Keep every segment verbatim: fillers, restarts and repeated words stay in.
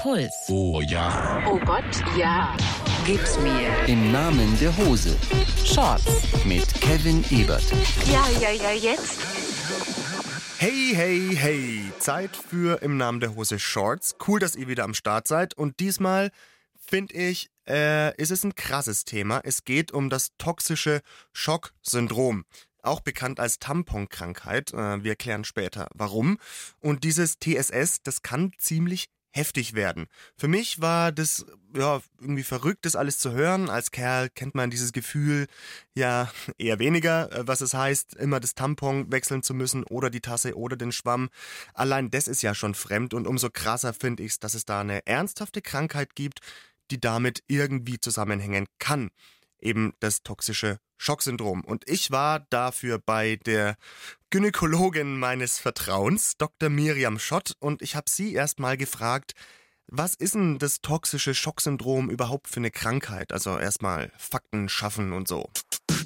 Puls. Oh ja. Oh Gott, ja. Gib's mir. Im Namen der Hose. Shorts. Mit Kevin Ebert. Ja, ja, ja, jetzt. Hey, hey, hey. Zeit für Im Namen der Hose Shorts. Cool, dass ihr wieder am Start seid. Und diesmal, finde ich, äh, ist es ein krasses Thema. Es geht um das toxische Schocksyndrom. Auch bekannt als Tamponkrankheit. Äh, wir erklären später, warum. Und dieses T S S, das kann ziemlich heftig werden. Für mich war das ja irgendwie verrückt, das alles zu hören. Als Kerl kennt man dieses Gefühl ja eher weniger, was es heißt, immer das Tampon wechseln zu müssen oder die Tasse oder den Schwamm. Allein das ist ja schon fremd und umso krasser finde ich es, dass es da eine ernsthafte Krankheit gibt, die damit irgendwie zusammenhängen kann. Eben das toxische Schocksyndrom. Und ich war dafür bei der Gynäkologin meines Vertrauens, Doktor Miriam Schott, und ich habe sie erst mal gefragt, was ist denn das toxische Schocksyndrom überhaupt für eine Krankheit? Also erstmal Fakten schaffen und so.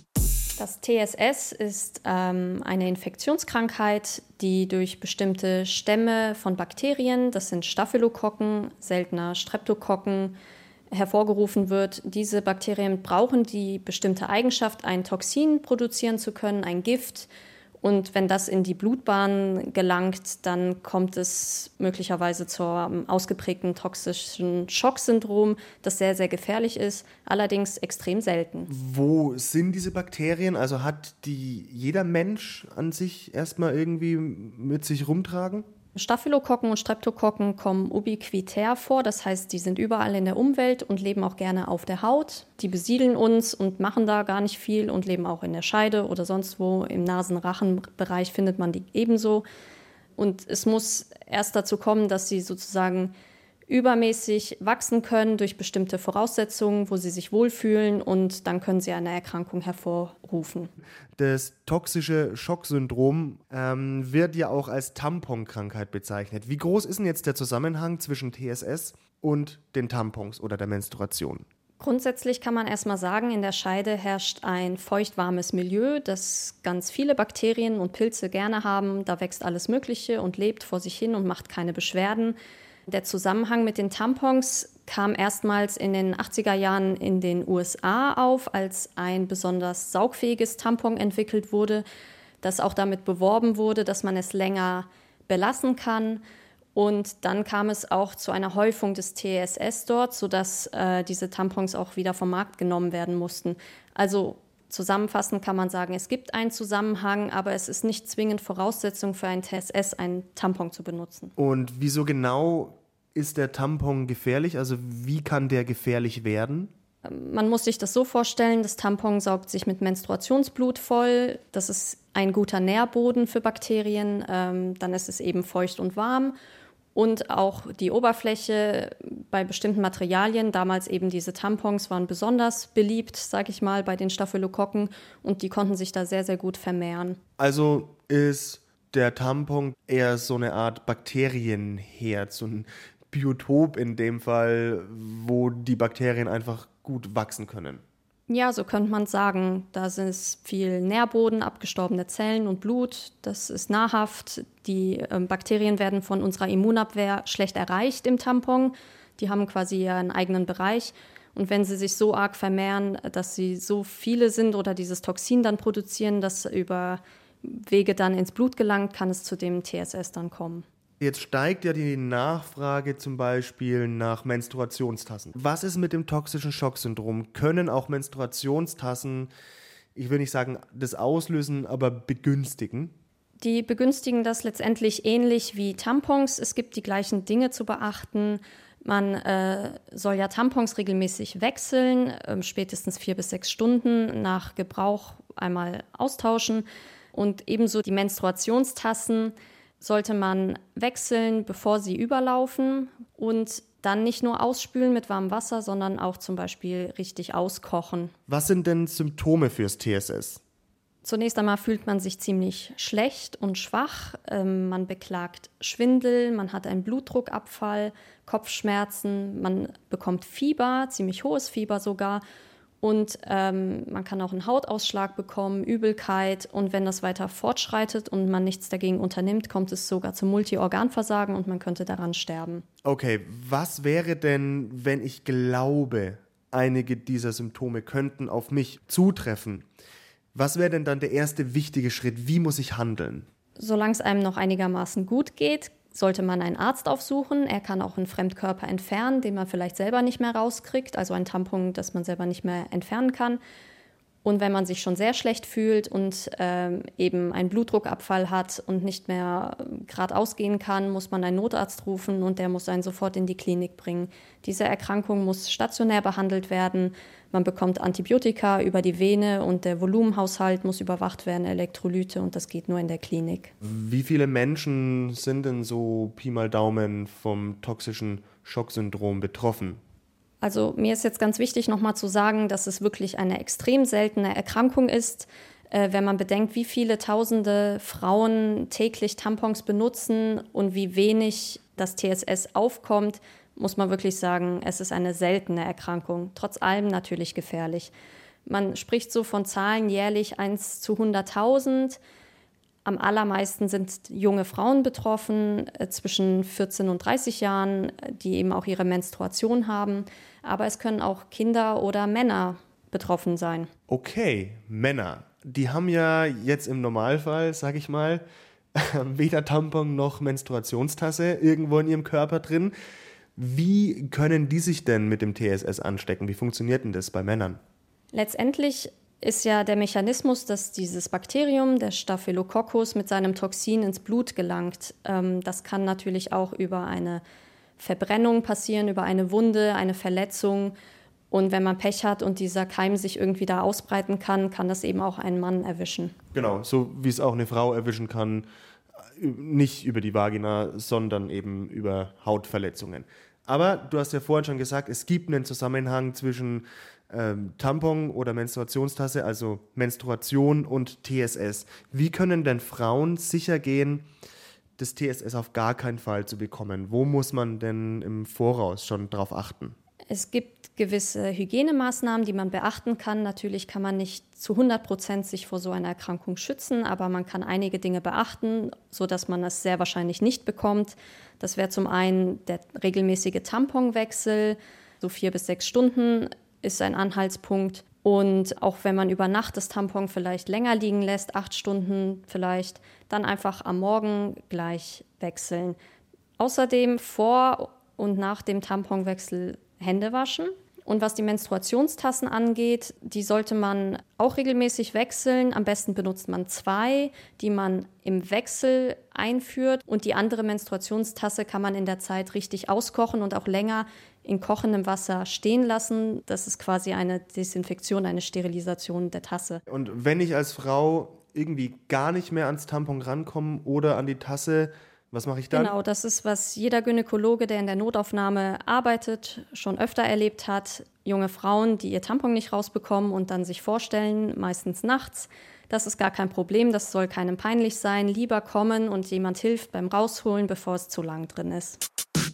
Das T S S ist ähm, eine Infektionskrankheit, die durch bestimmte Stämme von Bakterien, das sind Staphylokokken, seltener Streptokokken, hervorgerufen wird. Diese Bakterien brauchen die bestimmte Eigenschaft, ein Toxin produzieren zu können, ein Gift. Und wenn das in die Blutbahn gelangt, dann kommt es möglicherweise zu einem ausgeprägten toxischen Schocksyndrom, das sehr, sehr gefährlich ist, allerdings extrem selten. Wo sind diese Bakterien? Also hat die jeder Mensch an sich erstmal irgendwie mit sich rumtragen? Staphylokokken und Streptokokken kommen ubiquitär vor, das heißt, die sind überall in der Umwelt und leben auch gerne auf der Haut. Die besiedeln uns und machen da gar nicht viel und leben auch in der Scheide oder sonst wo. Im Nasen-Rachen-Bereich findet man die ebenso. Und es muss erst dazu kommen, dass sie sozusagen übermäßig wachsen können durch bestimmte Voraussetzungen, wo sie sich wohlfühlen, und dann können sie eine Erkrankung hervorrufen. Das toxische Schocksyndrom ähm, wird ja auch als Tamponkrankheit bezeichnet. Wie groß ist denn jetzt der Zusammenhang zwischen T S S und den Tampons oder der Menstruation? Grundsätzlich kann man erstmal sagen, in der Scheide herrscht ein feuchtwarmes Milieu, das ganz viele Bakterien und Pilze gerne haben. Da wächst alles Mögliche und lebt vor sich hin und macht keine Beschwerden. Der Zusammenhang mit den Tampons kam erstmals in den achtziger Jahren in den U S A auf, als ein besonders saugfähiges Tampon entwickelt wurde, das auch damit beworben wurde, dass man es länger belassen kann. Und dann kam es auch zu einer Häufung des T S S dort, sodass äh, diese Tampons auch wieder vom Markt genommen werden mussten. Also zusammenfassend kann man sagen, es gibt einen Zusammenhang, aber es ist nicht zwingend Voraussetzung für ein T S S, einen Tampon zu benutzen. Und wieso genau ist der Tampon gefährlich? Also wie kann der gefährlich werden? Man muss sich das so vorstellen, das Tampon saugt sich mit Menstruationsblut voll. Das ist ein guter Nährboden für Bakterien. Ähm, dann ist es eben feucht und warm. Und auch die Oberfläche bei bestimmten Materialien, damals eben diese Tampons, waren besonders beliebt, sage ich mal, bei den Staphylokokken. Und die konnten sich da sehr, sehr gut vermehren. Also ist der Tampon eher so eine Art Bakterienherd, so ein Biotop in dem Fall, wo die Bakterien einfach gut wachsen können. Ja, so könnte man sagen. Da ist viel Nährboden, abgestorbene Zellen und Blut. Das ist nahrhaft. Die äh, Bakterien werden von unserer Immunabwehr schlecht erreicht im Tampon. Die haben quasi einen eigenen Bereich. Und wenn sie sich so arg vermehren, dass sie so viele sind oder dieses Toxin dann produzieren, das über Wege dann ins Blut gelangt, kann es zu dem T S S dann kommen. Jetzt steigt ja die Nachfrage zum Beispiel nach Menstruationstassen. Was ist mit dem toxischen Schocksyndrom? Können auch Menstruationstassen, ich will nicht sagen das auslösen, aber begünstigen? Die begünstigen das letztendlich ähnlich wie Tampons. Es gibt die gleichen Dinge zu beachten. Man äh, soll ja Tampons regelmäßig wechseln, äh, spätestens vier bis sechs Stunden nach Gebrauch einmal austauschen. Und ebenso die Menstruationstassen sollte man wechseln, bevor sie überlaufen, und dann nicht nur ausspülen mit warmem Wasser, sondern auch zum Beispiel richtig auskochen. Was sind denn Symptome fürs T S S? Zunächst einmal fühlt man sich ziemlich schlecht und schwach. Ähm, man beklagt Schwindel, man hat einen Blutdruckabfall, Kopfschmerzen, man bekommt Fieber, ziemlich hohes Fieber sogar. Und ähm, man kann auch einen Hautausschlag bekommen, Übelkeit. Und wenn das weiter fortschreitet und man nichts dagegen unternimmt, kommt es sogar zum Multiorganversagen und man könnte daran sterben. Okay, was wäre denn, wenn ich glaube, einige dieser Symptome könnten auf mich zutreffen? Was wäre denn dann der erste wichtige Schritt? Wie muss ich handeln? Solange es einem noch einigermaßen gut geht, sollte man einen Arzt aufsuchen. Er kann auch einen Fremdkörper entfernen, den man vielleicht selber nicht mehr rauskriegt, also ein Tampon, das man selber nicht mehr entfernen kann. Und wenn man sich schon sehr schlecht fühlt und ähm, eben einen Blutdruckabfall hat und nicht mehr geradeaus gehen kann, muss man einen Notarzt rufen und der muss einen sofort in die Klinik bringen. Diese Erkrankung muss stationär behandelt werden. Man bekommt Antibiotika über die Vene und der Volumenhaushalt muss überwacht werden, Elektrolyte, und das geht nur in der Klinik. Wie viele Menschen sind denn so Pi mal Daumen vom toxischen Schocksyndrom betroffen? Also mir ist jetzt ganz wichtig, nochmal zu sagen, dass es wirklich eine extrem seltene Erkrankung ist. Äh, wenn man bedenkt, wie viele tausende Frauen täglich Tampons benutzen und wie wenig das T S S aufkommt, muss man wirklich sagen, es ist eine seltene Erkrankung. Trotz allem natürlich gefährlich. Man spricht so von Zahlen jährlich eins zu hunderttausend. Am allermeisten sind junge Frauen betroffen, äh, zwischen vierzehn und dreißig Jahren, die eben auch ihre Menstruation haben. Aber es können auch Kinder oder Männer betroffen sein. Okay, Männer. Die haben ja jetzt im Normalfall, sag ich mal, weder Tampon noch Menstruationstasse irgendwo in ihrem Körper drin. Wie können die sich denn mit dem T S S anstecken? Wie funktioniert denn das bei Männern? Letztendlich ist ja der Mechanismus, dass dieses Bakterium, der Staphylococcus, mit seinem Toxin ins Blut gelangt. Ähm, das kann natürlich auch über eine Verbrennung passieren, über eine Wunde, eine Verletzung. Und wenn man Pech hat und dieser Keim sich irgendwie da ausbreiten kann, kann das eben auch einen Mann erwischen. Genau, so wie es auch eine Frau erwischen kann, nicht über die Vagina, sondern eben über Hautverletzungen. Aber du hast ja vorhin schon gesagt, es gibt einen Zusammenhang zwischen ähm, Tampon oder Menstruationstasse, also Menstruation und T S S. Wie können denn Frauen sicher gehen, das T S S auf gar keinen Fall zu bekommen? Wo muss man denn im Voraus schon drauf achten? Es gibt gewisse Hygienemaßnahmen, die man beachten kann. Natürlich kann man nicht zu hundert Prozent sich vor so einer Erkrankung schützen, aber man kann einige Dinge beachten, sodass man es sehr wahrscheinlich nicht bekommt. Das wäre zum einen der regelmäßige Tamponwechsel, so vier bis sechs Stunden ist ein Anhaltspunkt. Und auch wenn man über Nacht das Tampon vielleicht länger liegen lässt, acht Stunden vielleicht, dann einfach am Morgen gleich wechseln. Außerdem vor und nach dem Tamponwechsel Hände waschen. Und was die Menstruationstassen angeht, die sollte man auch regelmäßig wechseln. Am besten benutzt man zwei, die man im Wechsel einführt. Und die andere Menstruationstasse kann man in der Zeit richtig auskochen und auch länger in kochendem Wasser stehen lassen. Das ist quasi eine Desinfektion, eine Sterilisation der Tasse. Und wenn ich als Frau irgendwie gar nicht mehr ans Tampon rankomme oder an die Tasse, was mache ich dann? Genau, das ist, was jeder Gynäkologe, der in der Notaufnahme arbeitet, schon öfter erlebt hat. Junge Frauen, die ihr Tampon nicht rausbekommen und dann sich vorstellen, meistens nachts. Das ist gar kein Problem, das soll keinem peinlich sein. Lieber kommen und jemand hilft beim Rausholen, bevor es zu lang drin ist.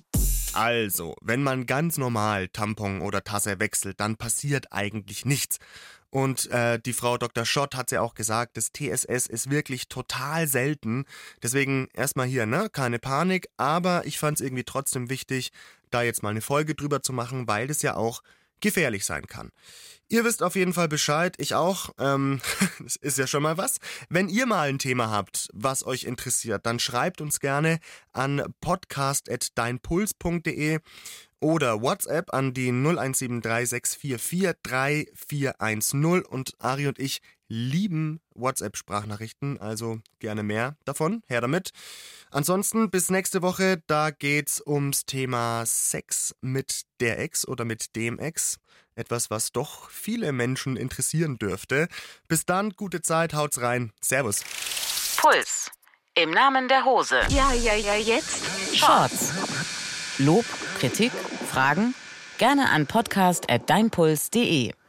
Also, wenn man ganz normal Tampon oder Tasse wechselt, dann passiert eigentlich nichts. Und äh, die Frau Doktor Schott hat ja auch gesagt, das T S S ist wirklich total selten. Deswegen erstmal hier, ne, keine Panik. Aber ich fand es irgendwie trotzdem wichtig, da jetzt mal eine Folge drüber zu machen, weil das ja auch gefährlich sein kann. Ihr wisst auf jeden Fall Bescheid, ich auch. Ähm, das ist ja schon mal was. Wenn ihr mal ein Thema habt, was euch interessiert, dann schreibt uns gerne an podcast at deinpuls punkt de oder WhatsApp an die null eins sieben drei sechs vier vier drei vier eins null. Und Ari und ich lieben WhatsApp-Sprachnachrichten, also gerne mehr davon, her damit. Ansonsten bis nächste Woche, da geht's ums Thema Sex mit der Ex oder mit dem Ex. Etwas, was doch viele Menschen interessieren dürfte. Bis dann, gute Zeit, haut's rein. Servus. Puls. Im Namen der Hose. Ja, ja, ja, jetzt. Shorts. Lob, Kritik, Fragen? Gerne an podcast at deinpuls punkt de.